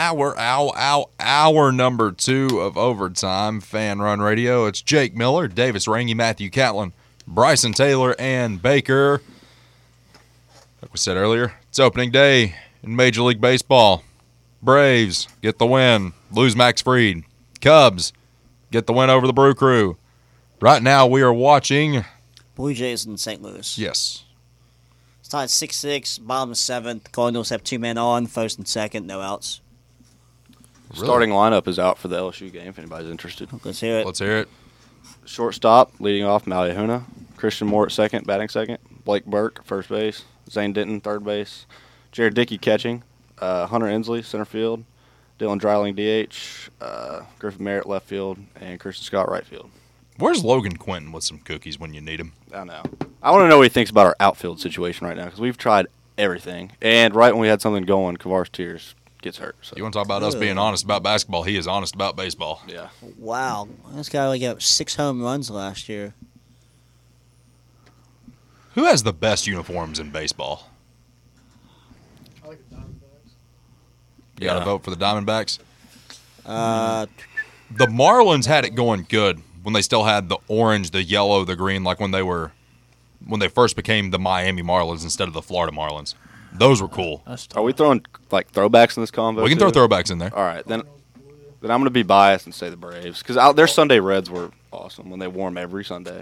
hour number 2 of Overtime Fan Run Radio. It's Jake Miller, Davis Rangy, Matthew Catlin, Bryson Taylor, and Baker. Like we said earlier, it's opening day in Major League Baseball. Braves get the win, lose Max Fried. Cubs get the win over the Brew Crew. Right now we are watching Blue Jays in St. Louis. Yes. It's tied 6-6, bottom of 7th. Cardinals have 2 men on, first and second, no outs. Really? Starting lineup is out for the LSU game, if anybody's interested. Let's hear it. Let's hear it. Shortstop, leading off, Maliahuna. Christian Moore at second, batting second. Blake Burke, first base. Zane Denton, third base. Jared Dickey catching. Hunter Inslee, center field. Dylan Dreiling, DH. Griffin Merritt, left field. And Christian Scott, right field. Where's Logan Quinton with some cookies when you need him? I know. I want to know what he thinks about our outfield situation right now because we've tried everything. And right when we had something going, Kavares Tears gets hurt. So. You want to talk about us being honest about basketball? He is honest about baseball. Yeah. Wow. This guy only got 6 home runs last year. Who has the best uniforms in baseball? I like the Diamondbacks. You got to vote for the Diamondbacks? Mm-hmm. The Marlins had it going good when they still had the orange, the yellow, the green, like when they first became the Miami Marlins instead of the Florida Marlins. Those were cool. Are we throwing like throwbacks in this convo? We can too? throw throwbacks in there. All right, then I'm going to be biased and say the Braves because their Sunday Reds were awesome when they wore them every Sunday.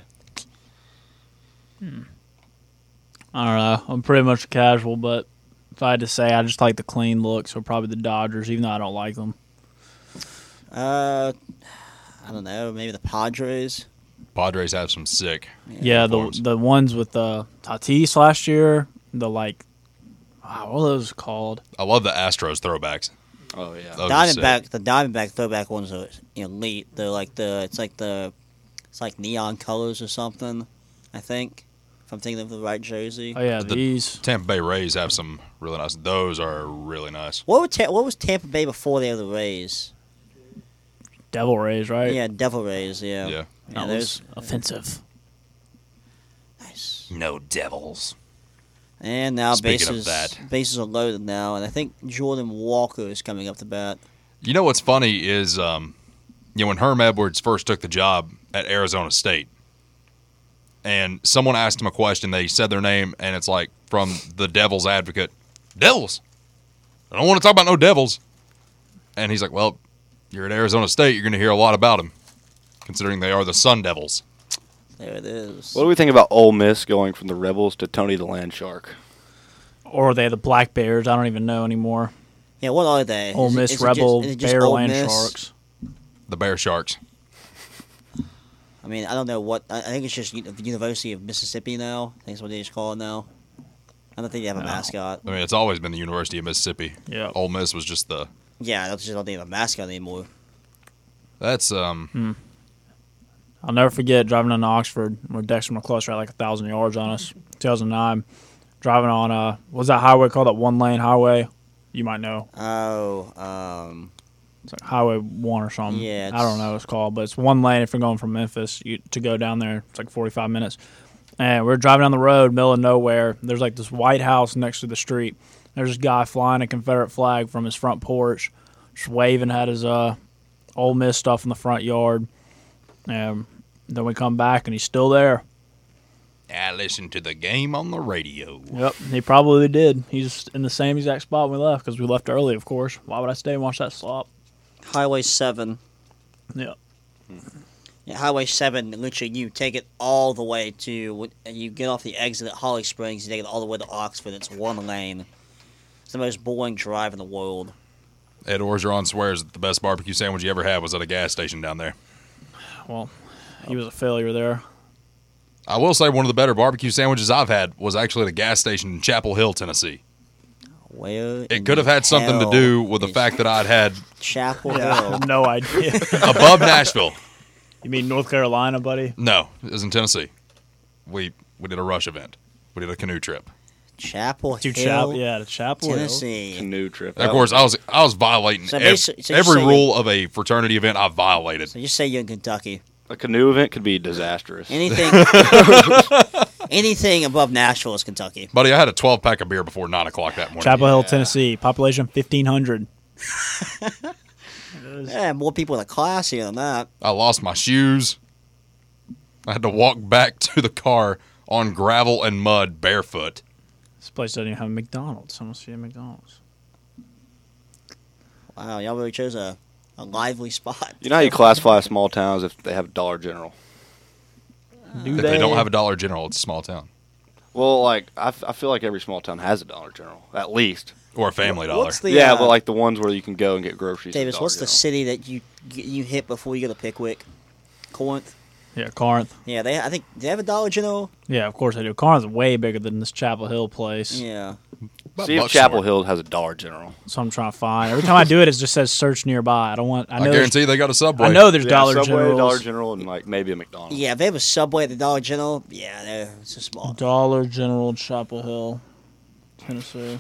I don't know. I'm pretty much casual, but if I had to say, I just like the clean look, so probably the Dodgers, even though I don't like them. I don't know. Maybe the Padres. Padres have some sick. Yeah, uniforms. the ones with Tatis last year, what are those called? I love the Astros throwbacks. Oh yeah. Those are sick. The Diamondback throwback ones are elite. They're like it's like neon colors or something, I think. If I'm thinking of the right jersey. Oh yeah, The these. Tampa Bay Rays have some really nice. Those are really nice. What was Tampa Bay before they were the Rays? Devil Rays, right? Yeah, Devil Rays. Yeah. Yeah. That was offensive. Nice. No Devils. And now Speaking of that. bases are loaded now, and I think Jordan Walker is coming up to bat. You know what's funny is, when Herm Edwards first took the job at Arizona State, and someone asked him a question, they said their name, and it's like from the Devil's Advocate, Devils? I don't want to talk about no Devils. And he's like, well, you're at Arizona State, you're going to hear a lot about them, considering they are the Sun Devils. There it is. What do we think about Ole Miss going from the Rebels to Tony the Land Shark? Or are they the Black Bears? I don't even know anymore. Yeah, what are they? Ole Is it- Miss is it Rebel just- is it just Bear Ole Land Miss? Sharks. The Bear Sharks. I mean, I don't know what. I think it's just the University of Mississippi now. I think that's what they just call it now. I don't think they have a mascot. I mean, it's always been the University of Mississippi. Yeah. Ole Miss was just the... Yeah, that's just don't think they have a mascot anymore. That's, I'll never forget driving on Oxford where Dexter McCluster had like 1,000 yards on us. 2009. Driving on, what was that highway called? That one-lane highway? You might know. Oh, It's like Highway 1 or something. Yeah, I don't know what it's called, but it's one lane if you're going from Memphis to go down there. It's like 45 minutes. And we're driving down the road, middle of nowhere. There's like this white house next to the street. There's this guy flying a Confederate flag from his front porch, just waving, had his Ole Miss stuff in the front yard. And then we come back, and he's still there. I listened to the game on the radio. Yep, he probably did. He's in the same exact spot we left because we left early, of course. Why would I stay and watch that slop? Highway 7. Yeah. Yeah, Highway 7, literally, you take it all the way to, you get off the exit at Holly Springs, you take it all the way to Oxford. It's one lane. It's the most boring drive in the world. Ed Orgeron swears that the best barbecue sandwich you ever had was at a gas station down there. Well, he was a failure there. I will say one of the better barbecue sandwiches I've had was actually at a gas station in Chapel Hill, Tennessee. Where It could have had something to do with the fact that I'd had Chapel I Hill. have no idea. above Nashville. You mean North Carolina, buddy? No, it was in Tennessee. We did a rush event. We did a canoe trip. Chapel To Hill, to Chapel Hill. Tennessee. Canoe trip. And of course, I was violating So every you say- rule of a fraternity event. I violated. So just say you're in Kentucky. A canoe event could be disastrous. Anything, anything above Nashville is Kentucky. Buddy, I had a 12-pack of beer before 9 o'clock that morning. Chapel Hill, Tennessee. Population 1,500. Yeah, more people in the class here than that. I lost my shoes. I had to walk back to the car on gravel and mud barefoot. This place doesn't even have a McDonald's. I must see a McDonald's. Wow, y'all really chose a lively spot. You know how you classify small towns if they have Dollar General? Do If they don't have a Dollar General, it's a small town. Well, like I feel like every small town has a Dollar General, at least. Or a Family Dollar. What's the, Yeah, but like the ones where you can go and get groceries. at Davis, Dollar what's the General. city that you hit before you go to Pickwick? Corinth? Yeah, Corinth. Yeah, I think they have a Dollar General. Yeah, of course they do. Corinth's way bigger than this Chapel Hill place. Yeah. About See if Bucksnort. Chapel Hill has a Dollar General. So I'm trying to find. Every time I do it, it just says search nearby. I I know guarantee they got a Subway. I know there's Yeah, Dollar Subway, Generals. Dollar General, and like maybe a McDonald's. Yeah, if they have a Subway at the Dollar General, yeah, it's a small. Dollar General, Chapel Hill, Tennessee.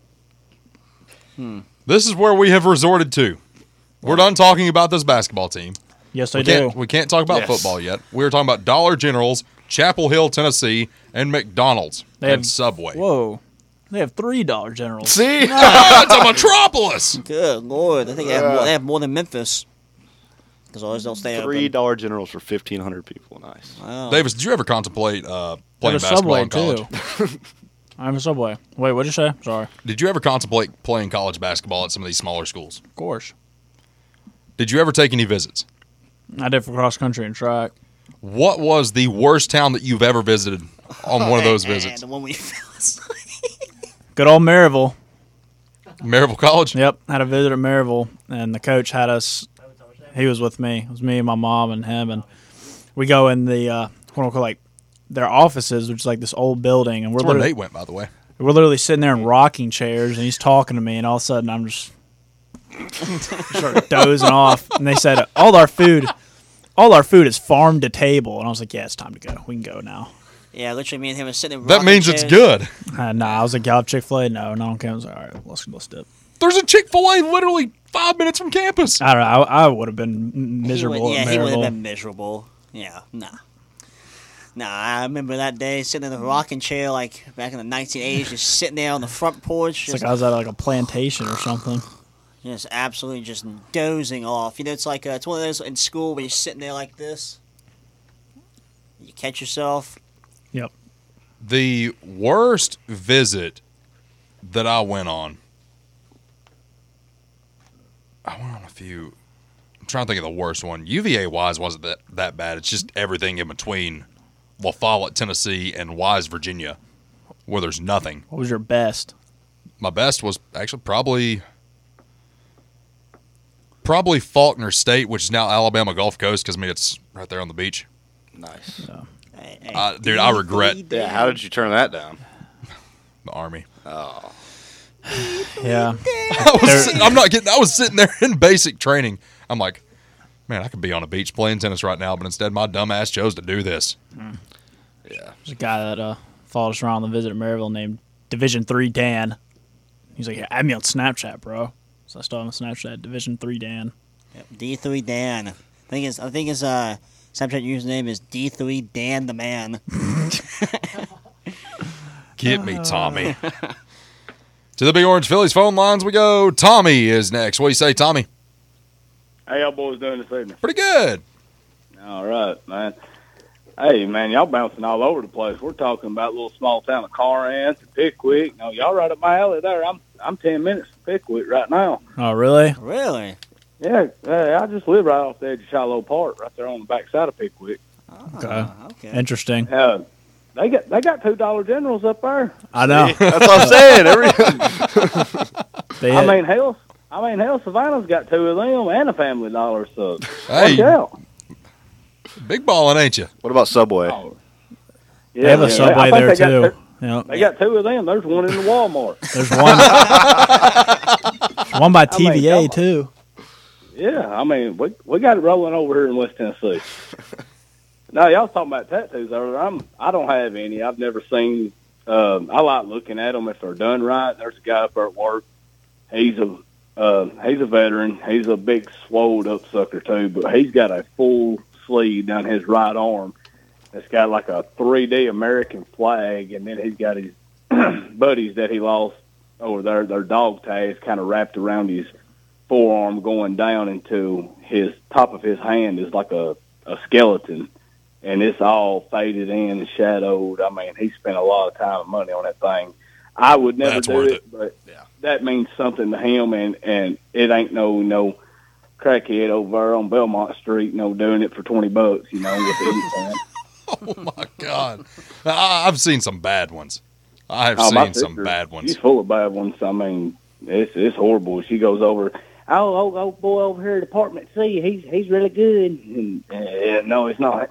This is where we have resorted to. We're done talking about this basketball team. Yes, they We do. can't, we can't talk about Yes. football yet. We're talking about Dollar Generals, Chapel Hill, Tennessee, and McDonald's They and have- Subway. Whoa. They have $3 Generals. See? It's a metropolis. Good Lord, I think they have more than Memphis. Because always don't stay open. $3 Generals for 1,500 people. Nice. Wow. Davis, did you ever contemplate They playing have a basketball Subway, in college? too. I have a Subway. Wait, what'd you say? Sorry. Did you ever contemplate playing college basketball at some of these smaller schools? Of course. Did you ever take any visits? I did for cross country and track. What was the worst town that you've ever visited on one of those And visits? the one we fell asleep. Good old Maryville. Maryville College? Yep, had a visit at Maryville, and the coach had us. He was with me. It was me and my mom and him, and we go in the what do I call like their offices, which is like this old building, and That's where Nate went, by the way. we're literally sitting there in rocking chairs, and he's talking to me, and all of a sudden I'm just start dozing off, and they said all our food is farm to table, and I was like, yeah, it's time to go. We can go now. Yeah, literally me and him were sitting in That rocking means it's chairs. good. Nah, I was like, y'all have Chick-fil-A? No, don't care. I was like, all right, let's dip. There's a Chick-fil-A literally 5 minutes from campus. I don't know. I would have been miserable. He at would have Maryville. been miserable. Yeah, nah. Nah, I remember that day sitting in the rocking chair like back in the 1980s, just sitting there on the front porch, It's just, like I was at like a plantation or something. just absolutely just dozing off. You know, it's like it's one of those in school where you're sitting there like this. You catch yourself. Yep. The worst visit that I went on, I went on a few. I'm trying to think of the worst one. UVA-wise wasn't that bad. It's just everything in between La Follette, Tennessee, and Wise, Virginia, where there's nothing. What was your best? My best was actually probably Faulkner State, which is now Alabama Gulf Coast, because, I mean, it's right there on the beach. Nice. Hey, Dude, I regret Yeah, how did you turn that down? the Army. Oh. Yeah. I was sitting there in basic training. I'm like, man, I could be on a beach playing tennis right now, but instead my dumb ass chose to do this. Yeah. There's a guy that followed us around on the visit at Maryville named Division 3 Dan. He's like, yeah, add me on Snapchat, bro. So I started on Snapchat, Division 3 Dan. D3 Dan. I think his Snapchat username is D3 Dan the Man. Get me, Tommy. To the Big Orange Phillies phone lines we go. Tommy is next. What do you say, Tommy? How y'all boys doing this evening? Pretty good. All right, man. Hey, man, y'all bouncing all over the place. We're talking about little small town of Corinth and Pickwick. No, y'all right up my alley there. I'm 10 minutes from Pickwick right now. Oh, really? Really? Yeah, I just live right off the edge of Shiloh Park, right there on the back side of Pickwick. Okay. Okay. Interesting. They got $2 Generals up there. I know. That's what I'm saying. They I had- mean, hell, Savannah's got 2 of them and a Family Dollar. So Hey, watch out. big balling, ain't you? What about Subway? Oh. Yeah, they have a I Subway think there, they got too. two- Yep. They got 2 of them. There's one in the Walmart. There's one by I mean, TVA, come on. too. Yeah, I mean, we got it rolling over here in West Tennessee. Now, y'all was talking about tattoos earlier. I don't have any. I've never seen. I like looking at them if they're done right. There's a guy up there at work. He's a veteran. He's a big swolled up sucker too, but he's got a full sleeve down his right arm. It's got like a 3D American flag, and then he's got his buddies that he lost over there. Their dog tags kind of wrapped around his forearm going down into his top of his hand is like a skeleton, and it's all faded in and shadowed. I mean, he spent a lot of time and money on that thing. I would never That's do worth it, but that means something to him, and it ain't no crackhead over there on Belmont Street, doing it for $20, with the E-fan. Oh my God! I've seen some bad ones. I've Oh, my seen some sister, bad ones. She's full of bad ones. I mean, it's horrible. She goes over, old boy over here at Department C, he's really good. And, no, he's not.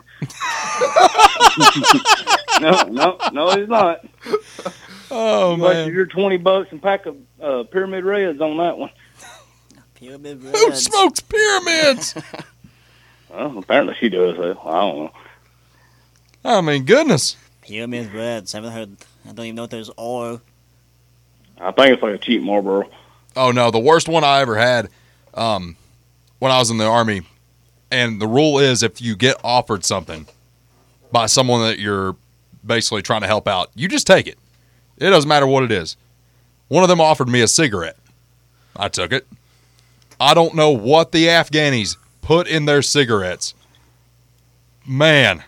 no, he's not. Oh You man! wasted your $20 and pack of Pyramid Reds on that one. Pyramid Who Reds. smokes pyramids? Well, apparently she does. I don't know. I mean, goodness. Pyramid Reds. Haven't heard. I don't even know what those are. I think it's like a cheap Marlboro. Oh no, the worst one I ever had when I was in the Army, and the rule is if you get offered something by someone that you're basically trying to help out, you just take it. It doesn't matter what it is. One of them offered me a cigarette. I took it. I don't know what the Afghanis put in their cigarettes. Man,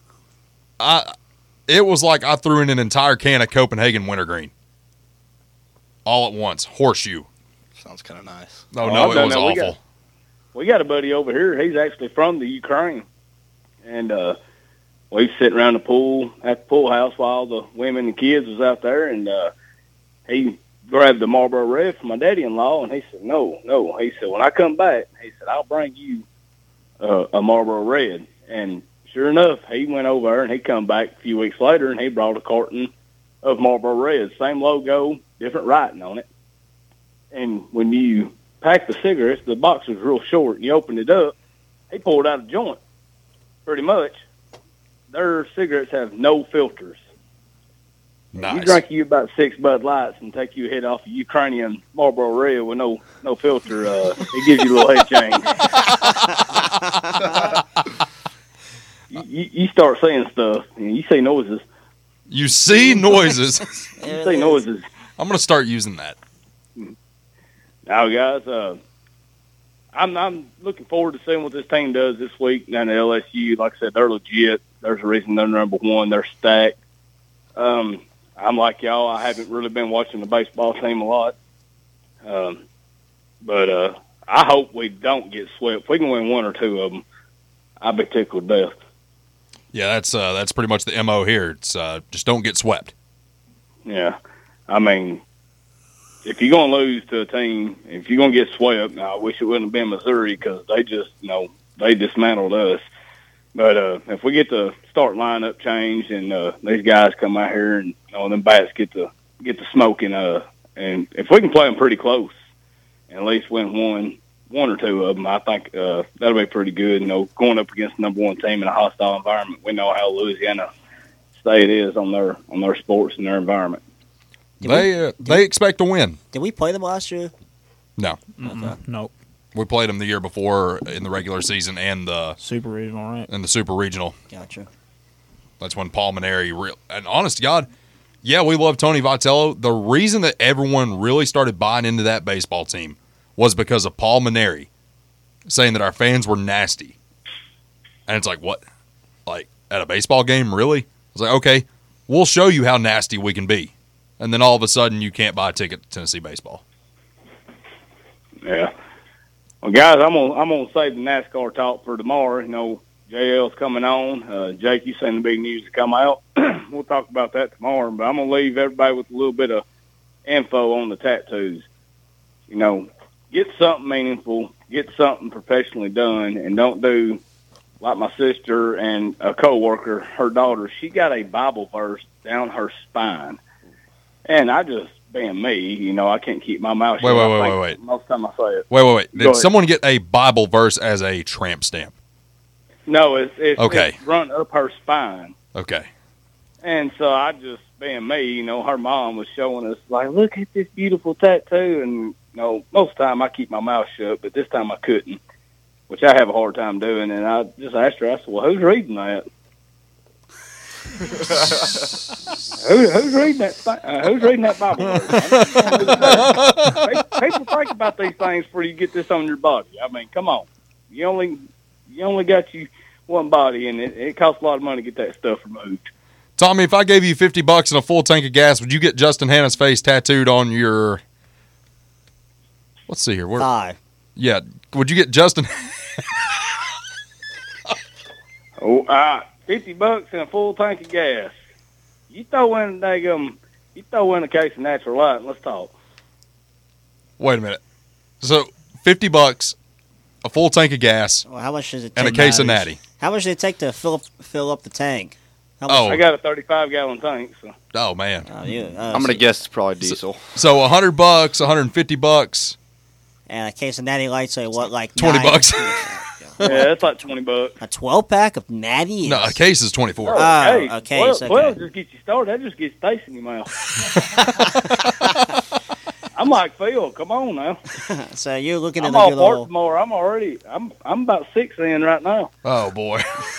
it was like I threw in an entire can of Copenhagen Wintergreen. All at once. Horseshoe. Sounds kind of nice. Oh, Oh, no, I've it done was that. awful. We got a buddy over here. He's actually from the Ukraine. And we sit around the pool at the pool house while the women and kids was out there. And he grabbed the Marlboro Red from my daddy-in-law. And he said, no. He said, when I come back, he said, I'll bring you a Marlboro Red. And sure enough, he went over there and he come back a few weeks later and he brought a carton of Marlboro Red. Same logo, different writing on it. And when you packed the cigarettes, the box was real short, and you opened it up, he pulled out a joint, pretty much. Their cigarettes have no filters. Nice. You drink you about 6 Bud Lights and take you a hit off a Ukrainian Marlboro Red with no filter, it gives you a little head change. you start seeing stuff, and you see noises. You see noises. You see noises. I'm going to start using that. Now, guys, I'm looking forward to seeing what this team does this week down at LSU. Like I said, they're legit. There's a reason they're number one. They're stacked. I'm like y'all. I haven't really been watching the baseball team a lot. But I hope we don't get swept. If we can win one or two of them, I'll be tickled to death. Yeah, that's pretty much the MO here. It's just don't get swept. Yeah. I mean, if you're going to lose to a team, if you're going to get swept, now I wish it wouldn't have been Missouri because they just, they dismantled us. But if we get the start lineup changed and these guys come out here and them bats get the smoking, and if we can play them pretty close and at least win one or two of them, I think that'll be pretty good. Going up against the number one team in a hostile environment, we know how Louisiana State is on their sports and their environment. They expect to win. Did we play them last year? No. Okay. Nope. We played them the year before in the regular season and the Super regional, right? Super Regional. Gotcha. That's when Paul Maneri and honest to God, yeah, we love Tony Vitello. The reason that everyone really started buying into that baseball team was because of Paul Maneri saying that our fans were nasty. And it's like, what? Like, at a baseball game, really? I was like, okay, we'll show you how nasty we can be. And then all of a sudden, you can't buy a ticket to Tennessee baseball. Yeah. Well, guys, I'm gonna save the NASCAR talk for tomorrow. JL's coming on. Jake, you seen the big news to come out. We'll talk about that tomorrow. But I'm gonna leave everybody with a little bit of info on the tattoos. Get something meaningful, get something professionally done, and don't do like my sister and a coworker. Her daughter, she got a Bible verse down her spine. And I just, being me, I can't keep my mouth shut. Wait. Most time I say it. Wait. Go Did ahead. someone get a Bible verse as a tramp stamp? No, it's Okay. It's run up her spine. Okay. And so I just, being me, her mom was showing us, like, look at this beautiful tattoo. And, most of the time I keep my mouth shut, but this time I couldn't, which I have a hard time doing. And I just asked her, I said, well, who's reading that? Who's reading that? Who's reading that Bible? People think about these things before you get this on your body. I mean, come on. You only got you one body, and it costs a lot of money to get that stuff removed. Tommy, if I gave you $50 and a full tank of gas, would you get Justin Hannah's face tattooed on your? Let's see here. Thigh. Yeah, would you get Justin? $50 and a full tank of gas. You throw in a case of natural light and let's talk. Wait a minute. So $50, a full tank of gas, Well, how much does it take? and a case of natty. How much did it take to fill up the tank? How Oh. I got a 35-gallon tank, so Oh man. I'm gonna guess it's probably diesel. So $100, $150, And a case of natty lights, so what, like $20. yeah, that's like $20. A 12-pack of natty? No, a case is 24. Hey, okay, 12, so 12 okay. just gets you started. That just gets taste in your mouth. I'm like Phil. Come on now. So you're looking at I'm the all good for old... tomorrow. I'm about 6 in right now. Oh boy.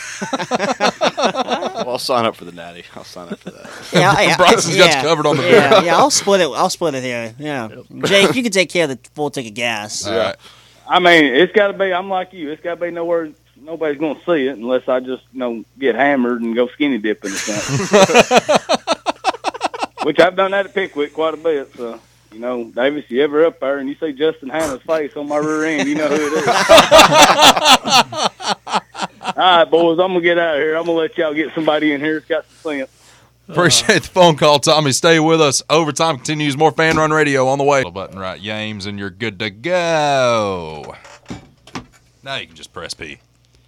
Well, I'll sign up for the natty. I'll sign up for that. Yeah, Bryson's got you covered on the bill. Yeah, I'll split it here. Yeah. Jake, you can take care of the full tank of gas. All right. I mean, it's got to be. I'm like you. It's got to be nowhere. Nobody's going to see it unless I just get hammered and go skinny dipping or something. Which I've done that at Pickwick quite a bit. So Davis, you ever up there and you see Justin Hannah's face on my rear end, you know who it is. All right, boys, I'm gonna get out of here. I'm gonna let y'all get somebody in here that's got some sense. Appreciate the phone call, Tommy. Stay with us. Overtime continues. More Fan Run Radio on the way. Button right, Yames, and you're good to go. Now you can just press P.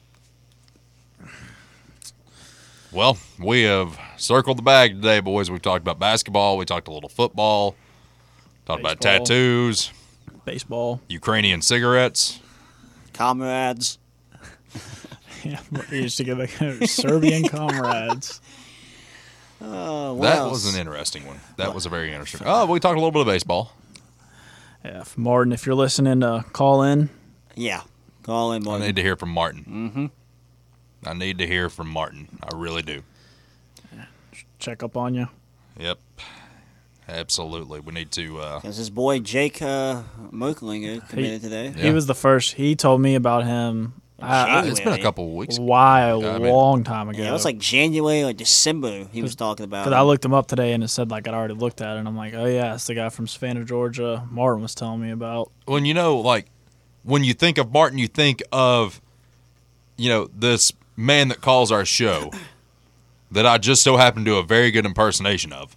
Well, we have circled the bag today, boys. We've talked about basketball. We talked a little football. Talked about Baseball. tattoos, Baseball. Ukrainian cigarettes. Comrades. Yeah, we used to get like Serbian comrades. Oh, what That else? was an interesting one. That was a very interesting. Oh, we talked a little bit of baseball. Yeah, Martin, if you're listening, call in. Yeah. Call in, I Martin. need to hear from Martin. Mm-hmm. I need to hear from Martin. I really do. Check up on you. Yep. Absolutely. We need to. Because his boy Jake Merklinger committed today. Yeah. He was the first. He told me about him. It's been a couple of weeks. Why a I mean- long time ago. Yeah, it was like January or December he was talking about. Because I looked him up today and it said like I'd already looked at it and I'm like, oh yeah, it's the guy from Savannah, Georgia. Martin was telling me about. When when you think of Martin, you think of, this man that calls our show that I just so happen to do a very good impersonation of.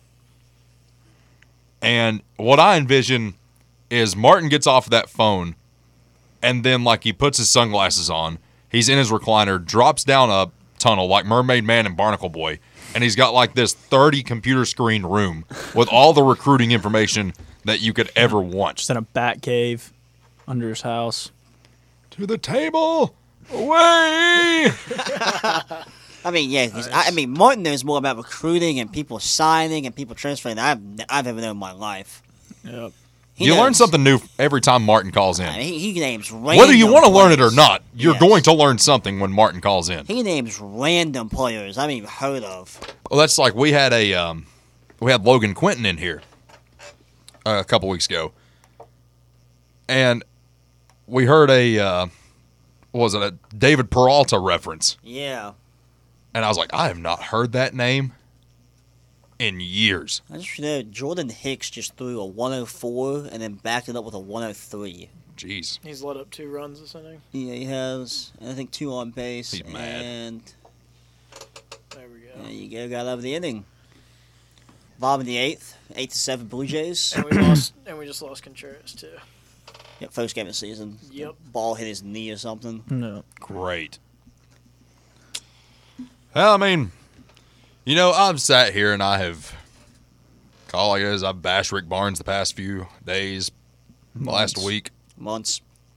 And what I envision is Martin gets off that phone and then he puts his sunglasses on. He's in his recliner, drops down a tunnel like Mermaid Man and Barnacle Boy, and he's got this 30 computer screen room with all the recruiting information that you could ever want. Just in a bat cave under his house. To the table, away! I mean, yeah. 'Cause Martin knows more about recruiting and people signing and people transferring than I've ever known in my life. Yep. He You learn knows. something new every time Martin calls in. He names random Whether you want to learn it or players. not, you're Yes. going to learn something when Martin calls in. He names random players I haven't even heard of. Well, that's like we had Logan Quinton in here a couple weeks ago, and we heard a David Peralta reference, Yeah. and I was like, I have not heard that name in years. I just know Jordan Hicks just threw a 104 and then backed it up with a 103. Jeez, He's let up 2 runs this inning. Yeah, he has. And I think 2 on base. He's mad. And There we go. there you go. Got over the inning. Bob in the 8th. 8-7 Blue Jays. And we just lost Contreras too. Yep, first game of the season. Yep. Ball hit his knee or something. No. great. Well, I mean, I've sat here and I have, all I guess is I've bashed Rick Barnes the past few days, last week. Months.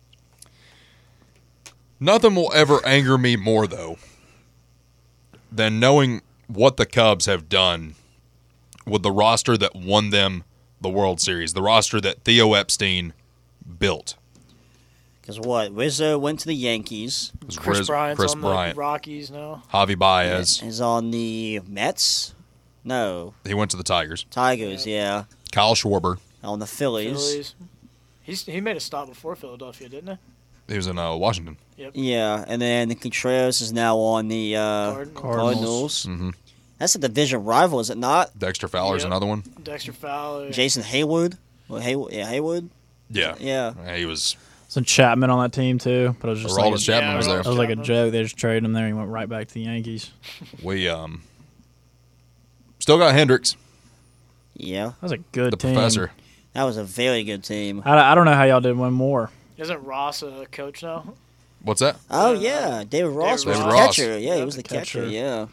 Nothing will ever anger me more, though, than knowing what the Cubs have done with the roster that won them the World Series, the roster that Theo Epstein built. Because what? Rizzo went to the Yankees. It was Chris Bryant's Chris on Bryant. the Rockies now. Javi Baez. Is on the Mets. No, He went to the Tigers. Tigers. Yeah, Kyle Schwarber. on the Phillies. He made a stop before Philadelphia, didn't he? He was in Washington. Yeah, and then Contreras is now on the Cardinals. hmm That's a division rival, is it not? Dexter Fowler's Yep. another one. Dexter Fowler. Jason Haywood. Well, Haywood. Yeah. Yeah. He was. Some Chapman on that team too, but it was just like Aroldis Chapman was there. it was like a joke. They just traded him there. He went right back to the Yankees. We still got Hendricks, Yeah. That was a good the team. professor. That was a very good team. I don't know how y'all didn't win more. Isn't Ross a coach now? What's that? Oh yeah, David Ross was David the Ross. catcher. Yeah, he was the the catcher. catcher. Yeah.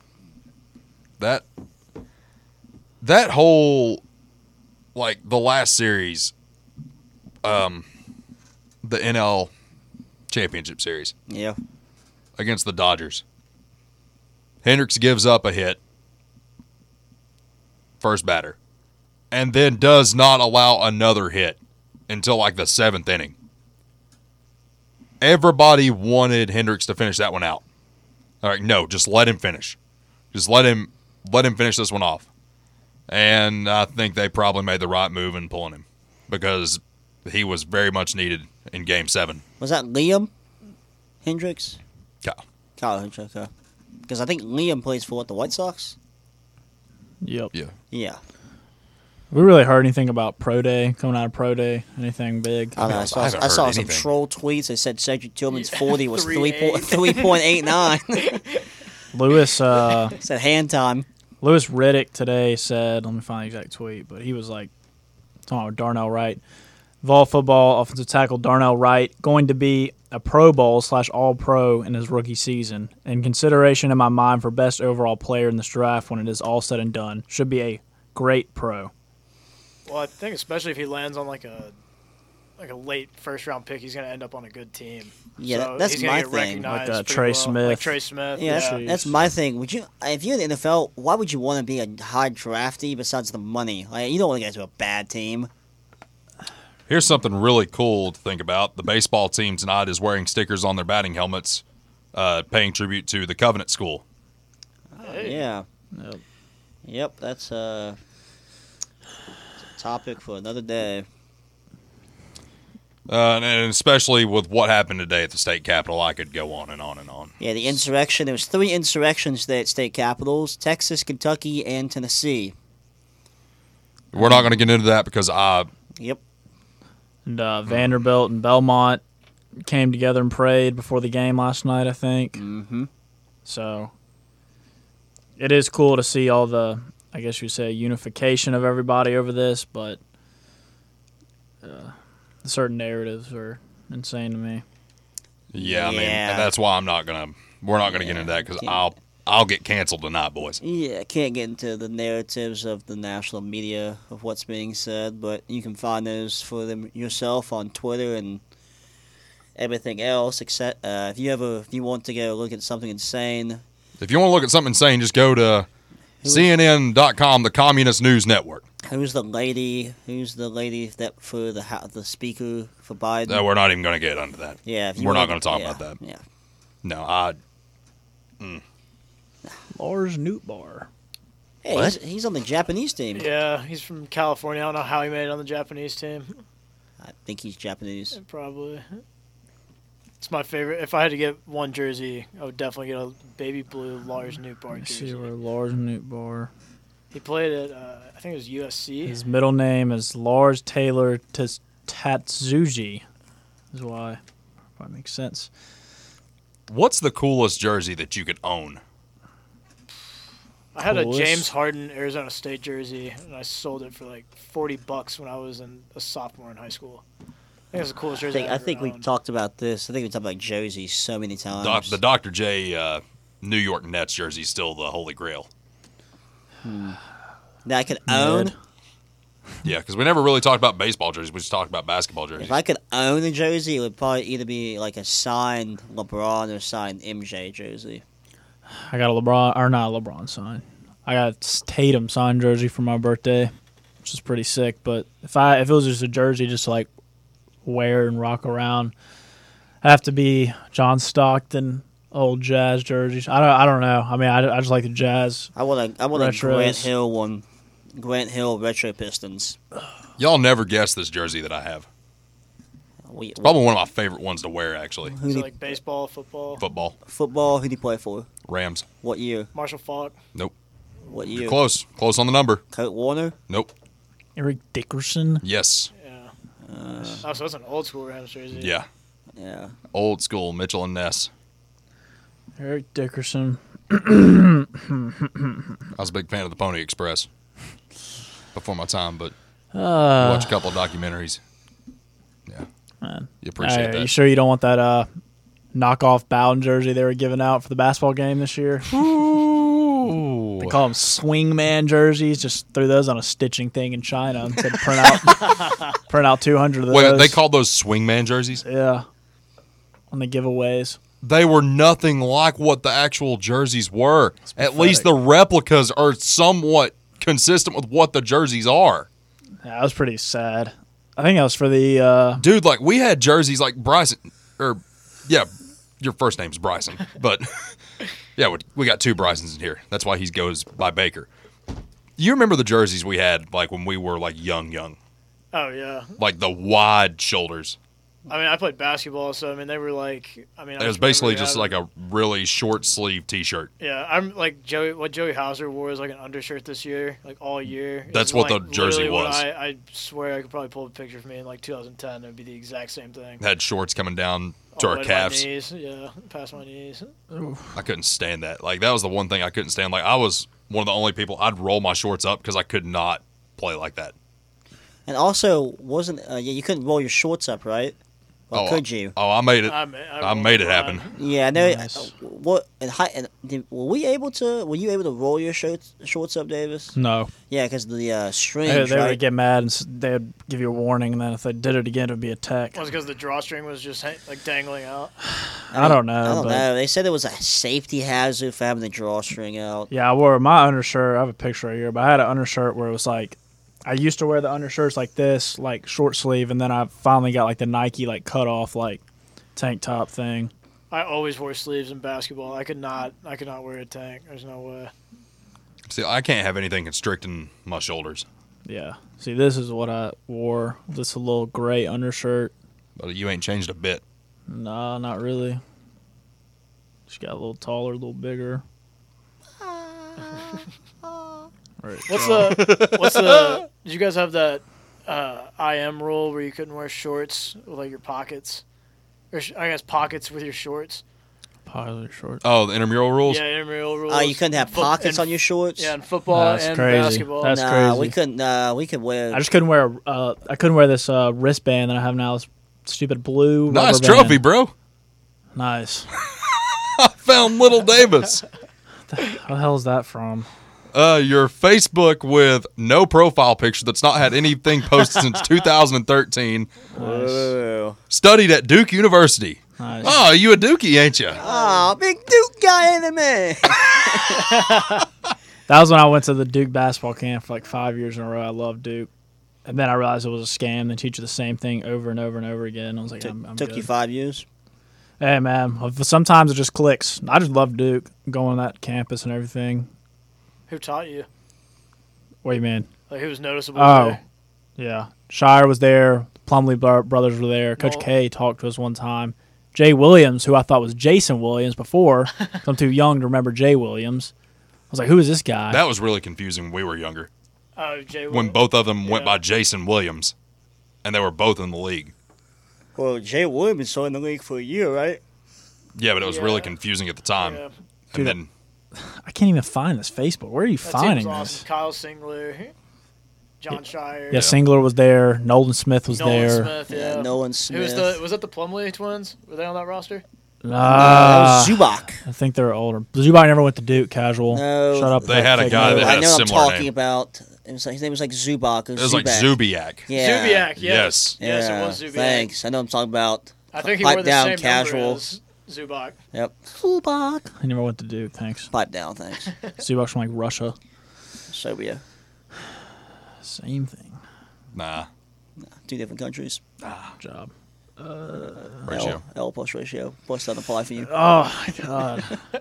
That whole, like, the last series, the NL Championship Series Yeah. against the Dodgers. Hendricks gives up a hit, first batter, and then does not allow another hit until like the 7th inning. Everybody wanted Hendricks to finish that one out. All right, no, just let him finish. Just let him finish this one off. And I think they probably made the right move in pulling him because he was very much needed in Game 7. Was that Liam Hendricks? Kyle. Hendricks. Okay. Because I think Liam plays for the White Sox. Yep. Yeah. Yeah. We really heard anything about Pro Day coming out of Pro Day? Anything big? I, don't know, I haven't I saw heard some anything. troll tweets that said Cedric Tillman's 40 was 3.8. 3.89. Lewis Said hand time. Lewis Riddick today said, let me find the exact tweet, but he was like talking about Darnell Wright. Vol football offensive tackle Darnell Wright going to be a Pro Bowl / All-Pro in his rookie season. In consideration in my mind for best overall player in this draft when it is all said and done. Should be a great pro. Well, I think especially if he lands on like a late first round pick, he's going to end up on a good team. Yeah, So that's he's gonna my get thing. recognized Like, pretty Trey well. Smith. Like Trey Smith. Yeah, Yeah. that's my thing. Would you, if you're in the NFL, why would you want to be a high draftee besides the money? Like, you don't want to get to a bad team. Here's something really cool to think about. The baseball team tonight is wearing stickers on their batting helmets, paying tribute to the Covenant School. Hey. Yeah. Yep. Yep, that's a topic for another day. And especially with what happened today at the state capitol, I could go on and on and on. Yeah, the insurrection. There was 3 insurrections today at state capitals: Texas, Kentucky, and Tennessee. We're not going to get into that because Yep. And Vanderbilt and Belmont came together and prayed before the game last night, I think. Mm-hmm. So it is cool to see all the, I guess you say, unification of everybody over this, but certain narratives are insane to me. I mean, Yeah. and that's why we're not gonna get into that because I'll get canceled tonight, boys. Yeah, can't get into the narratives of the national media of what's being said, but you can find those for them yourself on Twitter and everything else. Except if you want to go look at something insane, If you want to look at something insane, just go to CNN.com, the Communist News Network. who's the lady? Who's the lady that for the speaker for Biden? No, we're not even going to get into that. Yeah, if you we're not wanna- going to talk yeah, about that. Yeah. No, Lars Nootbaar. Hey, What? he's on the Japanese team. Yeah, he's from California. I don't know how he made it on the Japanese team. I think he's Japanese. Probably. It's my favorite. If I had to get one jersey, I would definitely get a baby blue Lars Nootbaar Let's jersey. see where Lars Nootbaar. He played at, I think it was USC. His middle name is Lars Taylor Tatsuji. Is why. Probably makes sense. what's the coolest jersey that you could own? I had a Coolest. James Harden Arizona State jersey, and I sold it for like $40 when I was a sophomore in high school. I think it's the coolest jersey I I think ever we've owned. talked about this. I think we talked about jerseys so many times. The Dr. J New York Nets jersey is still the holy grail. that I could own. Mid. Yeah, because we never really talked about baseball jerseys. We just talked about basketball jerseys. If I could own a jersey, it would probably either be like a signed LeBron or signed MJ jersey. I got a LeBron, or not a LeBron sign. I got Tatum signed jersey for my birthday, which is pretty sick. But if it was just a jersey just to like wear and rock around, Have to be John Stockton, old Jazz jerseys. I don't know. I mean, I just like the Jazz. I want a Retros. Grant Hill retro Pistons. Y'all never guess this jersey that I have. It's probably one of my favorite ones to wear, actually. Who So do like baseball, football. football? Who do you play for? Rams. What year? Marshall Falk. Nope. What year? Close on the number. Kurt Warner. Nope. Eric Dickerson. Yes. Yeah. Oh, so that's an old school Rams jersey. Yeah. Yeah. Old school Mitchell and Ness. Eric Dickerson. I was a big fan of the Pony Express before my time, but watch a couple of documentaries. Yeah. Man. You appreciate that. You sure you don't want that knockoff Bowden jersey they were giving out for the basketball game this year? Ooh. They call them swingman jerseys. Just threw those on a stitching thing in China and said print out 200 of those. Wait, they called those swingman jerseys? Yeah. On the giveaways. They were nothing like what the actual jerseys were. At pathetic. least the replicas are somewhat consistent with what the jerseys are. Yeah, that was pretty sad. I think that was for the Dude, like, we had jerseys like Bryson, your first name's Bryson, but yeah, we got two Brysons in here. That's why he goes by Baker. You remember the jerseys we had, like, when we were, like, young? Oh yeah. Like, the wide shoulders. I mean, I played basketball, so I mean, they were like. I mean, It was basically just like a really short sleeve T-shirt. Yeah, I'm like what Joey Hauser wore is like an undershirt this year, like all year. That's It's what like the jersey literally what was. I swear I could probably pull a picture of me in like 2010. It would be the exact same thing. Had shorts coming down to All our the way to my calves. knees, yeah, past my knees. I couldn't stand that. Like, that was the one thing I couldn't stand. Like, I was one of the only people, I'd roll my shorts up because I could not play like that. And also, you couldn't roll your shorts up, right? Or could you? Oh, I made it. I made it happen. Yeah, I know. Nice. Were you able to roll your shorts up, Davis? no. Yeah, because the strings, They right? would get mad and they'd give you a warning, and then if they did it again, it would be a tech. Was because the drawstring was just like dangling out. I don't know. I don't but know. They said it was a safety hazard for having the drawstring out. Yeah, I wore my undershirt. I have a picture right here, but I had an undershirt where it was like, I used to wear the undershirts like this, like short sleeve, and then I finally got like the Nike like cut off like tank top thing. I always wore sleeves in basketball. I could not wear a tank. There's no way. See, I can't have anything constricting my shoulders. Yeah. See, this is what I wore. This a little gray undershirt. But you ain't changed a bit. Nah, not really. Just got a little taller, a little bigger. Right. What's the? Did you guys have that IM rule where you couldn't wear shorts with like your pockets, or I guess pockets with your shorts? Pocket short. Oh, the intramural rules? Yeah, intramural rules. You couldn't have pockets on your shorts. Yeah, in football That's and crazy. basketball. That's Nah, crazy. we couldn't. We could wear. I just couldn't wear. I couldn't wear this wristband that I have now. This stupid blue. Nice rubber trophy, band. bro. Nice. I found Little Davis. How the hell is that from? Your Facebook with no profile picture that's not had anything posted since 2013. Whoa. Studied at Duke University. Nice. Oh, you a Dookie, ain't you? Oh, big Duke guy in the man. That was when I went to the Duke basketball camp for like 5 years in a row. I loved Duke. And then I realized it was a scam. They teach you the same thing over and over and over again. I was like, I'm Took good. you 5 years. Hey, man. Sometimes it just clicks. I just love Duke, going to that campus and everything. Who taught you? What do you mean? Like who was noticeable? Oh, there? yeah. Shire was there. Plumlee brothers were there. Coach Well- K talked to us one time. Jay Williams, who I thought was Jason Williams before. I'm too young to remember Jay Williams. I was like, who is this guy? That was really confusing when we were younger. Oh, Jay. When both of them went Yeah. by Jason Williams. And they were both in the league. Well, Jay Williams been in the league for a year, right? Yeah, but it was really Yeah. confusing at the time. Yeah. Dude, And then I can't even find this Facebook. Where are you That team finding was this? awesome. Kyle Singler, John Shire. Yeah, Singler was there. Nolan Smith was Nolan there. Smith. Yeah. Nolan Who was Smith. was that the Plumlee twins? Were they on that roster? that was Zubac. I think they're older. Zubac never went to Duke. Casual. No. Shut up. They had a Fake guy news. that had I a know I'm similar talking name. about. His name was like Zubac. it was like Zubiak. Yeah. Zubiak. Yes. Yes, Yeah. it was Zubiak. Thanks. I know I'm talking about. I think he Pipe wore the down, same casual. number as Zubac. Yep. Zubac. He never went to Duke. Thanks. Pipe down, thanks. Zubac's from like Russia. Serbia. Same thing. Nah. 2 different countries. Job. Ratio. L plus ratio. Plus doesn't apply for you. Oh my god.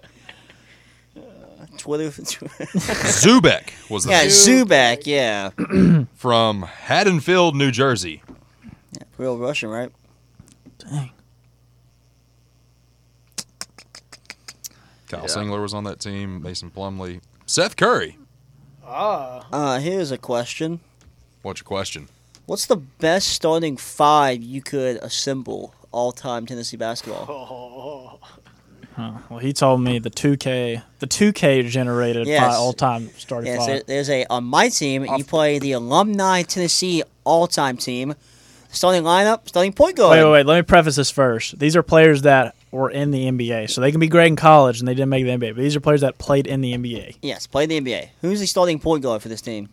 Twitter. Zubek was the Yeah, name. Zubak. Yeah. From Haddonfield, New Jersey. Real Russian, right? Dang. Kyle Singler was on that team. Mason Plumlee. Seth Curry. Here's a question. What's your question? What's the best starting five you could assemble all-time Tennessee basketball? Well, he told me the 2K generated Yes. all-time starting Yes, five. there's on my team. You play the alumni Tennessee all-time team. Starting lineup, starting point guard. Wait. Let me preface this first. These are players that were in the NBA, so they can be great in college and they didn't make the NBA. But these are players that played in the NBA. Yes, play the NBA. Who's the starting point guard for this team?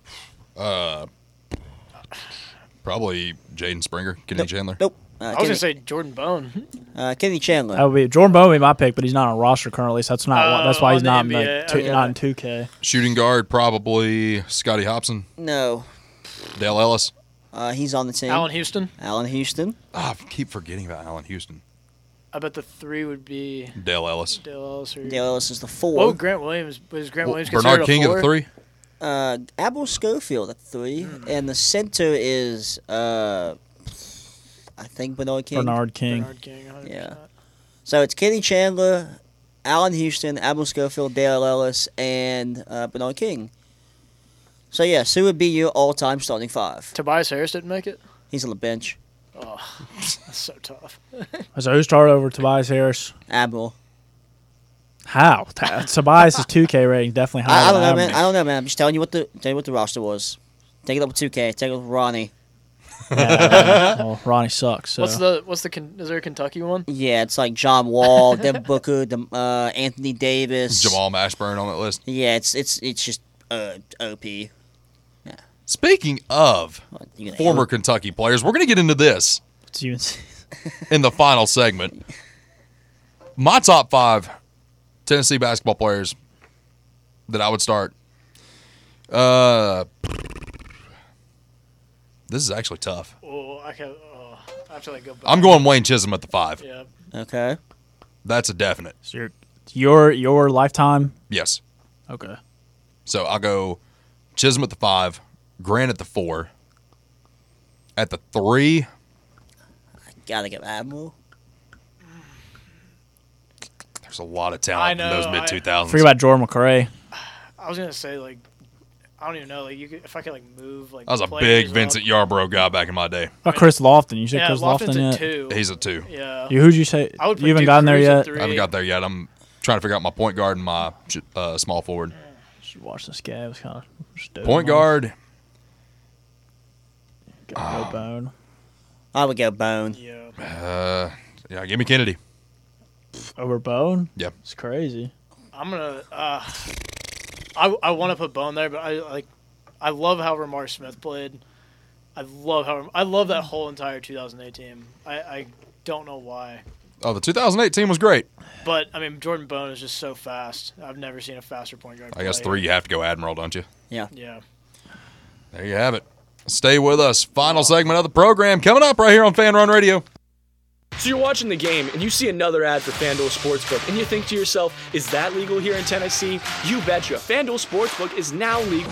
Probably Jaden Springer, Kenny Chandler. Nope. I was gonna say Jordan Bone. Kenny Chandler. That would be Jordan Bowen would be my pick, but he's not on a roster currently, so that's not. That's why on he's the not NBA. Okay. not in 2K. Shooting guard, probably Scotty Hobson, No. Dale Ellis. He's on the team. Allen Houston. Allen Houston. I keep forgetting about Allen Houston. I bet the 3 would be Dale Ellis. Dale Ellis or Dale Ellis is the What 4. would Grant Williams? Was Grant Williams Bernard considered King a at 4? the 3. Abel Schofield at 3. And the center is, I think Bernard King. Bernard King. Bernard King. 100%. Yeah. So it's Kenny Chandler, Allen Houston, Abel Schofield, Dale Ellis, and Bernard King. So, yes, who would be your all-time starting five? Tobias Harris didn't make it. He's on the bench. Oh, that's so tough. So who started over Tobias Harris? Abel. How? Tobias' 2K rating definitely higher. I don't know, than man. average. I don't know, man. I'm just telling you what the roster was. Take it up with 2K. Take it up with Ronnie. Yeah, well, Ronnie sucks. So. What's the is there a Kentucky one? Yeah, it's like John Wall, Devin Booker, Anthony Davis. Jamal Mashburn on that list. Yeah, it's just OP. Speaking of What, you gonna former Kentucky players, we're going to get into this It's UNC. in the final segment. My top 5 Tennessee basketball players that I would start. This is actually tough. Oh, I have to like go back. I'm going Wayne Chisholm at the 5. Yeah. Okay. That's a definite. So your lifetime. Yes. Okay. So I'll go Chisholm at the 5, Grant at the 4. At the 3, Gotta get Admiral. there's a lot of talent I in those know, mid 2000s. Forget about Jordan McRae. I was gonna say like I don't even know like if I could like move like. I was a players big up. Vincent Yarbrough guy back in my day. About Chris Lofton. You said Yeah, Chris Lofton's Lofton a yet? 2. He's a 2. Yeah. Who'd you say? I would put You haven't Duke gotten there Cruz at yet? 3. I haven't got there yet. I'm trying to figure out my point guard and my small forward. Should watch this guy. It was kind of stupid. Point guard, Go Bone. I would go Bone. Yeah. yeah, give me Kennedy. Over Bone? Yep. It's crazy. I'm gonna. I want to put Bone there, but I love how Ramar Smith played. I love that whole entire 2008 team. I don't know why, Oh, the 2008 team was great. but I mean Jordan Bone is just so fast. I've never seen a faster point guard. I guess play. 3, you have to go Admiral, don't you? Yeah. There you have it. Stay with us. Final segment of the program coming up right here on Fan Run Radio. So you're watching the game and you see another ad for FanDuel Sportsbook and you think to yourself, is that legal here in Tennessee? You betcha. FanDuel Sportsbook is now legal.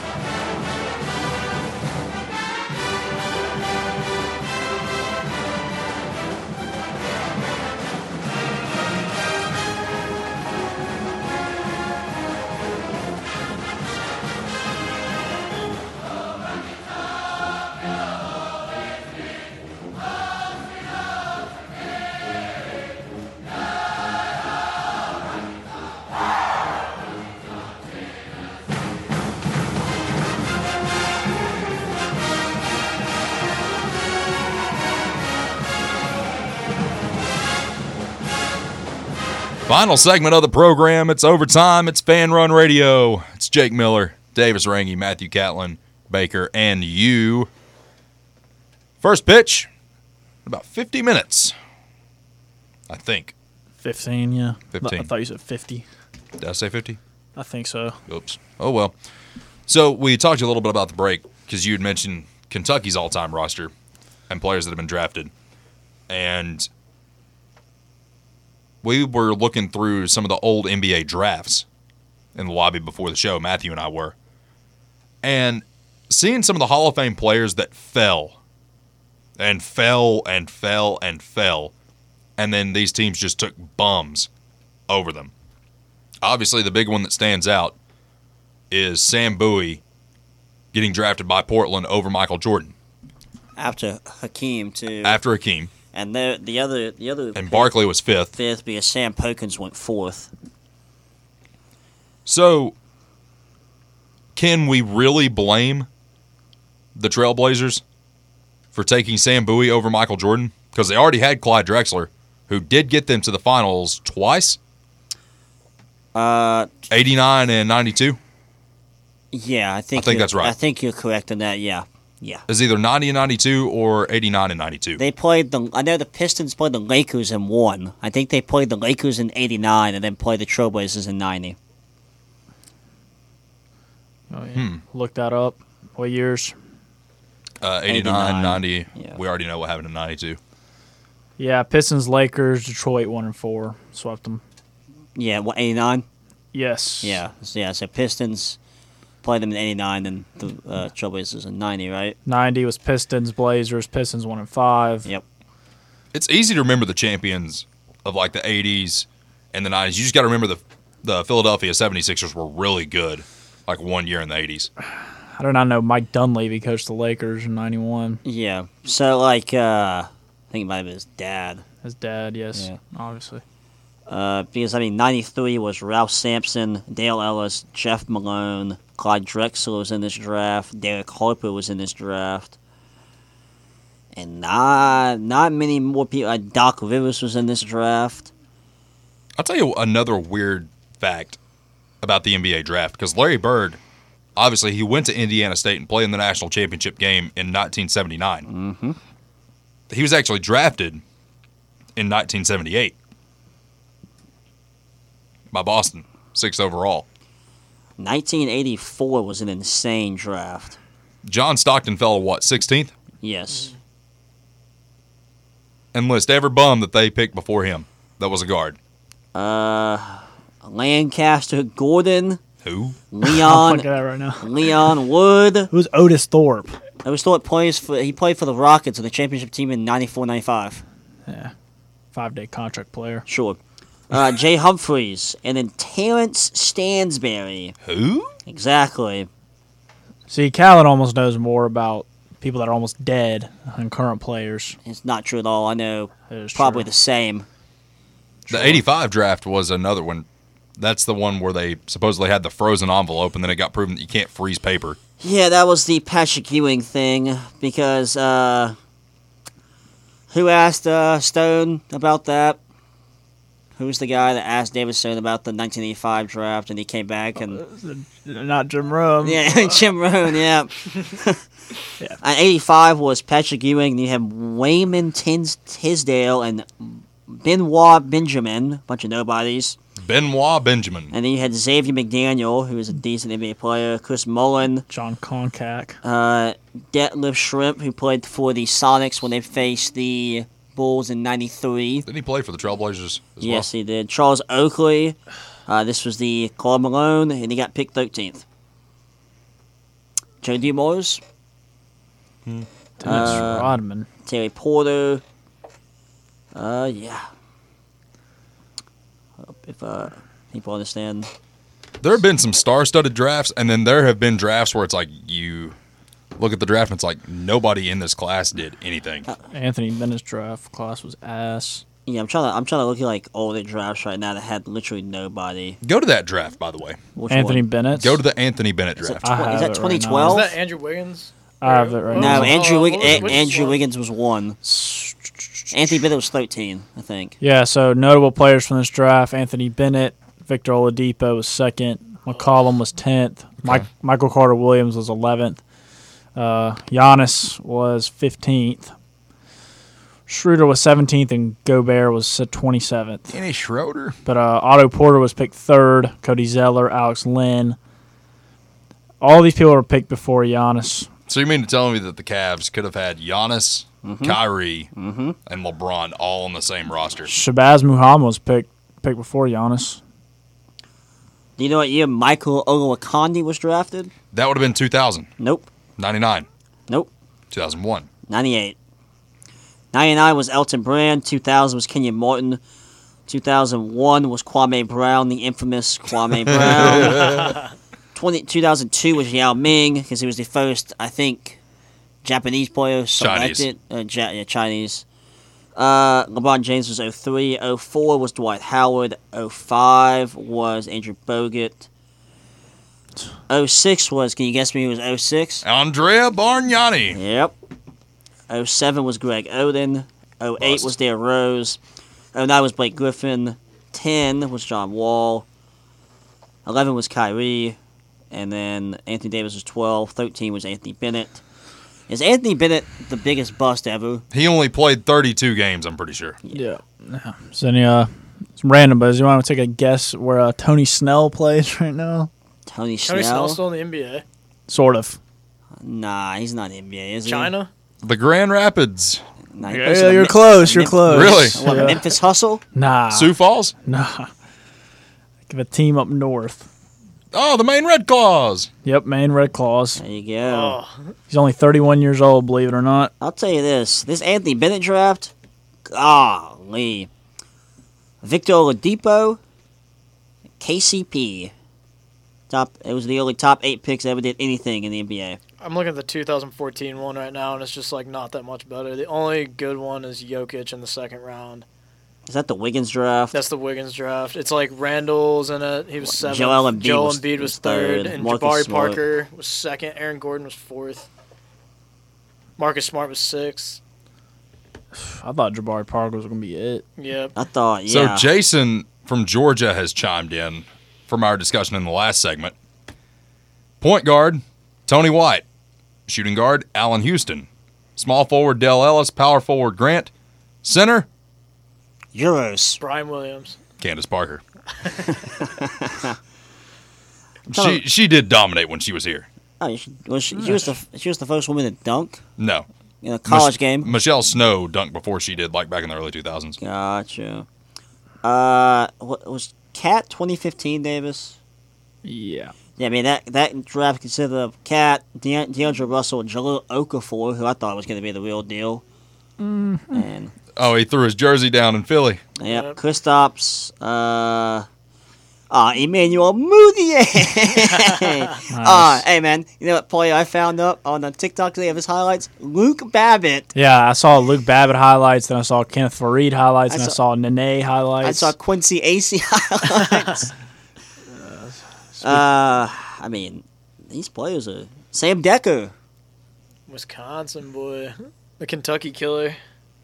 Final segment of the program. It's overtime. It's Fan Run Radio. It's Jake Miller, Davis Rangy, Matthew Catlin, Baker, and you. First pitch, about 50 minutes, I think. 15, yeah. 15. I thought you said 50. Did I say 50? I think so. Oops. Oh, well. So we talked to you a little bit about the break because you had mentioned Kentucky's all-time roster and players that have been drafted. And we were looking through some of the old NBA drafts in the lobby before the show. Matthew and I were. And seeing some of the Hall of Fame players that fell and fell and fell and fell, and then these teams just took bums over them. Obviously, the big one that stands out is Sam Bowie getting drafted by Portland over Michael Jordan. After Hakeem, too. After Hakeem. And the other. And Barkley was fifth. Fifth because Sam Perkins went fourth. So, can we really blame the Trailblazers for taking Sam Bowie over Michael Jordan? Because they already had Clyde Drexler, who did get them to the finals twice. 89 and 92. Yeah, I think that's right. I think you're correct in that. Yeah. It's either 90 and 92 or 89 and 92. They played I know the Pistons played the Lakers and won. I think they played the Lakers in 89 and then played the Trailblazers in 90. Oh, yeah. Look that up. What years? 89, 90. Yeah. We already know what happened in 92. Yeah, Pistons, Lakers, Detroit 1-4, swept them. Yeah, what 89? Yes. Yeah. So Pistons played them in 89 and the Trailblazers in 90, right? 90 was Pistons, Blazers. Pistons 1-5. Yep. It's easy to remember the champions of like the 80s and the 90s. You just got to remember the Philadelphia 76ers were really good like one year in the 80s. I do not know Mike Dunleavy coached the Lakers in 91. Yeah. So like I think it might have been his dad. His dad, yes, Yeah. obviously. Because 93 was Ralph Sampson, Dale Ellis, Jeff Malone, Clyde Drexler was in this draft, Derek Harper was in this draft, and not many more people. Doc Rivers was in this draft. I'll tell you another weird fact about the NBA draft, because Larry Bird, obviously, he went to Indiana State and played in the national championship game in 1979. Mm-hmm. He was actually drafted in 1978 by Boston, 6th overall. 1984 was an insane draft. John Stockton fell, 16th? Yes. And list every bum that they picked before him that was a guard. Lancaster Gordon, Who? I'm Leon looking at it right now. Leon Wood. Who's Otis Thorpe? I was thought he played for the Rockets of the championship team in 94-95. Yeah, 5-day contract player. Sure. Jay Humphreys, and then Terrence Stansberry. Who? Exactly. See, Callan almost knows more about people that are almost dead than current players. It's not true at all. I know That is probably true. the same. The 85 draft was another one. That's the one where they supposedly had the frozen envelope, and then it got proven that you can't freeze paper. Yeah, that was the Patrick Ewing thing, because who asked Stone about that? Who's the guy that asked David Stone about the 1985 draft, and he came back and... Not Jim Rome. Yeah, Jim Rohn, yeah. Yeah. And 85 was Patrick Ewing, and you have Wayman Tisdale and Benoit Benjamin, a bunch of nobodies. Benoit Benjamin. And then you had Xavier McDaniel, who is a decent NBA player, Chris Mullen, John Koncak. Detlef Shrimp, who played for the Sonics when they faced the Bulls in 93. Didn't he play for the Trailblazers as Yes, he did. Charles Oakley. This was the Claude Malone, and he got picked 13th. Joe Dumars. Dennis Rodman. Terry Porter. Yeah. Hope if people understand. well? There have been some star-studded drafts, and then there have been drafts where it's like you look at the draft and it's like nobody in this class did anything. Anthony Bennett's draft class was ass. Yeah, I'm trying to look at like older drafts right now that had literally nobody. Go to that draft, by the way. Which Anthony one? Bennett's. Go to the Anthony Bennett Is, it draft. I have is that it right now. 2012? Was that Andrew Wiggins? I have it right What No, was- Andrew what was- which Andrew one? Wiggins was 1. Anthony Bennett was 13, I think. Yeah, so notable players from this draft: Anthony Bennett, Victor Oladipo was 2nd, McCollum was 10th, Michael Carter Williams was 11th, Giannis was 15th, Schroeder was 17th, and Gobert was 27th. Dennis Schroeder. But Otto Porter was picked 3rd, Cody Zeller, Alex Lynn. All these people were picked before Giannis. So you mean to tell me that the Cavs could have had Giannis, Kyrie, and LeBron all on the same roster. Shabazz Muhammad was picked before Giannis. Do you know what year Michael Olowokandi was drafted? That would have been 2000, Nope. 99, Nope. 2001. 98. 99 was Elton Brand. 2000 was Kenyon Martin. 2001 was Kwame Brown, the infamous Kwame Brown. 2002 was Yao Ming, because he was the first, I think, Japanese player selected. Chinese. LeBron James was 03. 04 was Dwight Howard. 05 was Andrew Bogut. 06 was, can you guess me who was 06? Andrea Bargnani. Yep. 07 was Greg Oden. 08 was Derrick Rose. 09 was Blake Griffin. 10 was John Wall. 11 was Kyrie. And then Anthony Davis was 12. 13 was Anthony Bennett. Is Anthony Bennett the biggest bust ever? He only played 32 games, I'm pretty sure. Yeah. So any it's random, but you want to take a guess where Tony Snell plays right now? Tony Tony Snell's Snell? still in the NBA. Sort of. Nah, he's not in the NBA, is he? China? The Grand Rapids. Nah, he Yeah, plays in the you're Mi- close. You're Mem- close. Really? What, Yeah. Memphis Hustle? Nah. Sioux Falls? Nah. Give a team up north. Oh, the Maine Red Claws. Yep, Maine Red Claws. There you go. Oh, He's only 31 years old, believe it or not. I'll tell you this. This Anthony Bennett draft, golly. Victor Oladipo, KCP. It was the only top 8 picks that ever did anything in the NBA. I'm looking at the 2014 one right now, and it's just like not that much better. The only good one is Jokic in the second round. Is that the Wiggins draft? That's the Wiggins draft. It's like Randall's in it. He was 7th. Joel Embiid Embiid was was 3rd. third. And Marcus Jabari Smart. Parker was 2nd. Aaron Gordon was 4th. Marcus Smart was 6th. I thought Jabari Parker was going to be it. Yep. I thought, yeah. So Jason from Georgia has chimed in from our discussion in the last segment. Point guard, Tony White. Shooting guard, Allen Houston. Small forward, Dale Ellis. Power forward, Grant. Center, Euros. Brian Williams. Candace Parker. She did dominate when she was here. Oh, she was the first woman to dunk No. in a college game. Michelle Snow dunked before she did, like back in the early 2000s. Gotcha. What was Cat 2015, Davis? Yeah. Yeah, I mean, that draft consisted of Cat, DeAndre Russell, and Jahlil Okafor, who I thought was going to be the real deal. Mm-hmm. And, Oh, he threw his jersey down in Philly. yep, Kristaps, Emmanuel Mudiay. Nice. Hey, man, you know what play I found up on the TikTok today of his highlights? Luke Babbitt. Yeah, I saw Luke Babbitt highlights, then I saw Kenneth Fareed highlights, and I saw- saw Nene highlights. I saw Quincy Acey highlights. I mean, these players are... Sam Decker. Wisconsin boy. The Kentucky killer.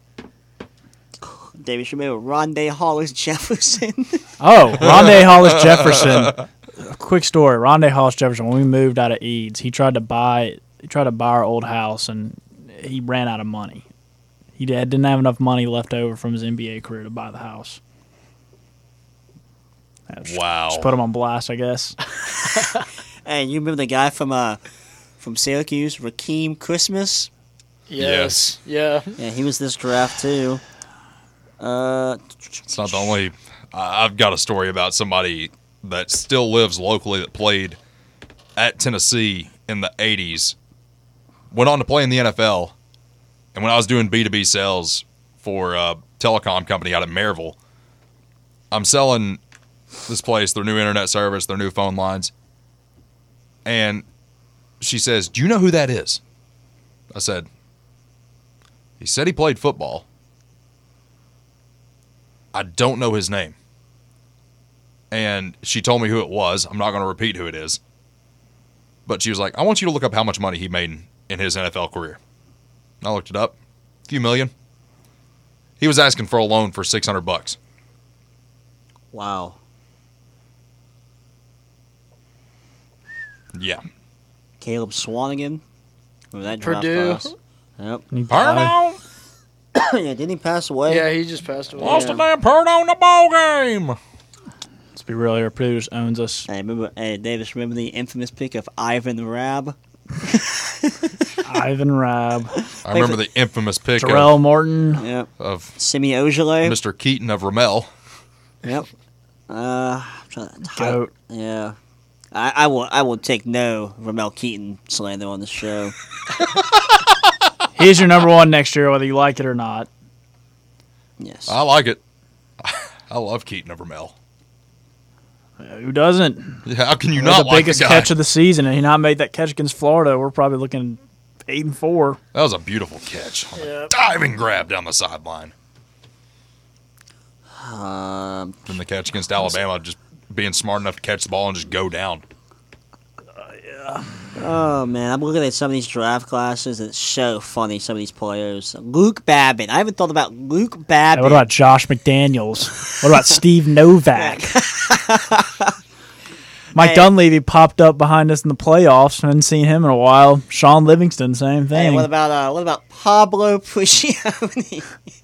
David, you remember Rondé Hollis Jefferson? Oh, Rondé Hollis Jefferson. A quick story. Rondé Hollis Jefferson, when we moved out of Eads, he tried to buy our old house, and he ran out of money. He didn't have enough money left over from his NBA career to buy the house. Wow. Just put him on blast, I guess. Hey, you remember the guy from Syracuse, Rakeem Christmas? Yes. Yeah. Yeah, he was this draft too. It's not the only. I've got a story about somebody that still lives locally that played at Tennessee in the 80s, went on to play in the NFL, and when I was doing B2B sales for a telecom company out of Maryville, I'm selling this place their new internet service, their new phone lines, and she says, "Do you know who that is?" I said, "He said he played football. I don't know his name." And she told me who it was. I'm not going to repeat who it is. But she was like, "I want you to look up how much money he made in his NFL career." And I looked it up. A few million. He was asking for a loan for $600. Wow. Yeah. Caleb Swanigan. Remember that draft Purdue. class? Yep. He died. Purdue Yeah, didn't he pass away? Yeah, he just passed away. lost a damn Purdue in the ball game. Let's be real here. Purdue just owns us. Hey, Davis, remember the infamous pick of Ivan Rabb? Ivan Rabb, I remember the infamous pick Terrell Morton. Yep. of Simi Ojeleye. Mr. Keaton of Ramel. Yep. I'm trying to Goat. Yeah. I will take no Ramel Keaton slander on the show. He's your number one next year, whether you like it or not. Yes. I like it. I love Keaton of Ramel. Who doesn't? Yeah, how can you They're not the like biggest the guy? catch of the season, and he not made that catch against Florida. We're probably looking 8-4. That was a beautiful catch. On a Yep. diving grab down the sideline. Um, Then the catch against Alabama, just being smart enough to catch the ball and just go down. oh man, I'm looking at some of these draft classes. It's so funny. Some of these players. Luke Babbitt. I haven't thought about Luke Babbitt. Hey, what about Josh McDaniels? What about Steve Novak? Mike Hey. Dunleavy popped up behind us in the playoffs. Haven't seen him in a while. Sean Livingston, same thing. Hey, what about Pablo Prigioni?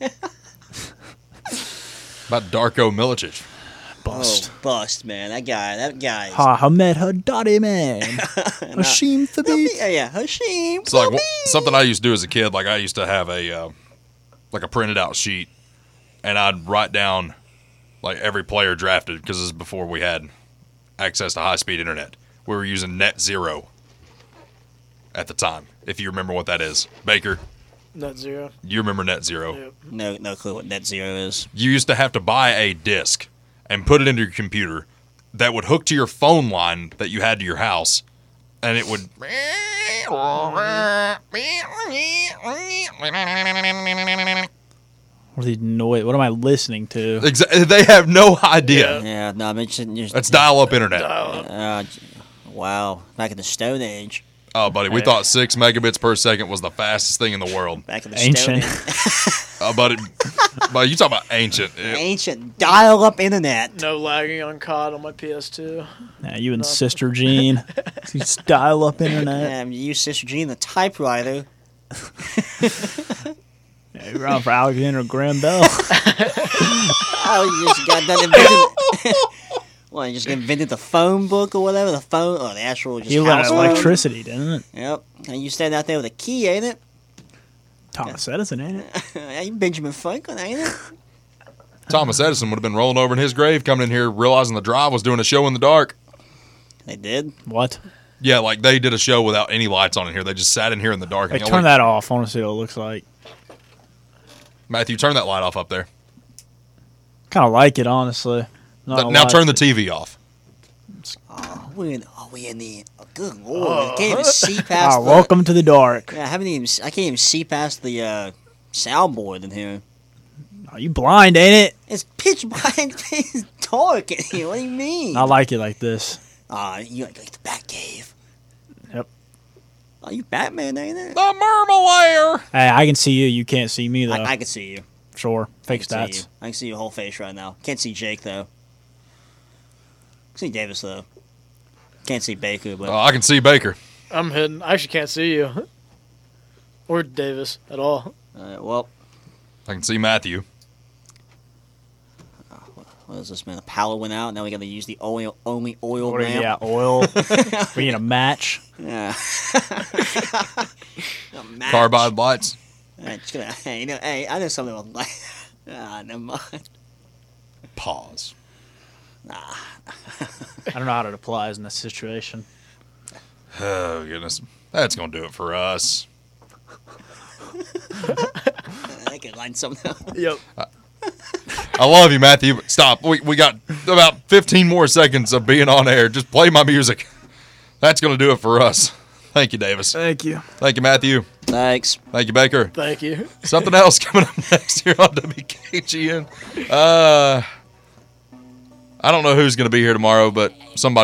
About Darko Milicic. Bust. Oh, bust, man. That guy. Is, Hamed Haddadi, man. Hashim Thabit. yeah, Hashim. It's like something I used to do as a kid. Like I used to have a like a printed out sheet, and I'd write down like every player drafted because this is before we had access to high speed internet. We were using Net Zero at the time. If you remember what that is, Baker, Net zero. you remember Net Zero. Yep. No clue what Net Zero is. You used to have to buy a disc and put it into your computer that would hook to your phone line that you had to your house, and it would. What are these noise? What am I listening to? They have no idea. Yeah, no, I mentioned just. That's dial-up internet. Wow, back in the Stone Age. Oh, buddy, we thought 6 megabits per second was the fastest thing in the world. Back in the Ancient. Stone Age. But you talk about ancient. Ancient dial-up internet. No lagging on COD on my PS2. Yeah, you and Sister Jean. Dial up internet. You, Sister Jean, the typewriter. Yeah, you're on for Alexander Graham Bell. Oh, you just got done inventing. Well, you just invented the phone book or whatever. The phone or the actual just He ran house out phone. electricity, didn't it? Yep. And you stand out there with a key, ain't it? Thomas Edison, ain't it? Yeah, you Benjamin Franklin, ain't it? Thomas Edison would have been rolling over in his grave, coming in here, realizing the Drive was doing a show in the dark. They did. What? Yeah, like they did a show without any lights on in here. They just sat in here in the dark. Hey, And turn that off. I want to see what it looks like. Matthew, turn that light off up there. Kind of like it, honestly. Not gonna Now lie. turn the TV off. We in the. Oh, good lord! I can't even see past. the, welcome to the dark. Yeah, I can't even see past the soundboard in here. Are you blind, ain't it? It's pitch black. It's dark in here. What do you mean? I like it like this. You like the Batcave. Yep. Oh, you Batman, ain't it? The Murmalayer. Hey, I can see you. You can't see me, though. I can see you. Sure. Fake I can see you. stats. I can see your whole face right now. Can't see Jake though. Can see Davis though. Can't see Baker, but I can see Baker. I'm hidden. I actually can't see you. Or Davis at all. well, I can see Matthew. what is this, man? The power went out. Now we got to use the only oil What are you, lamp. yeah, oil. We need a match. Yeah. A match. Carbide lights. Just gonna, hey, I know something about like. Never mind. Pause. I don't know how it applies in this situation. Oh, goodness. That's going to do it for us. I can line something up. Yep. I love you, Matthew. But stop. We got about 15 more seconds of being on air. Just play my music. That's going to do it for us. Thank you, Davis. Thank you. Thank you, Matthew. Thanks. Thank you, Baker. Thank you. Something else coming up next here on WKGN. I don't know who's going to be here tomorrow, but somebody.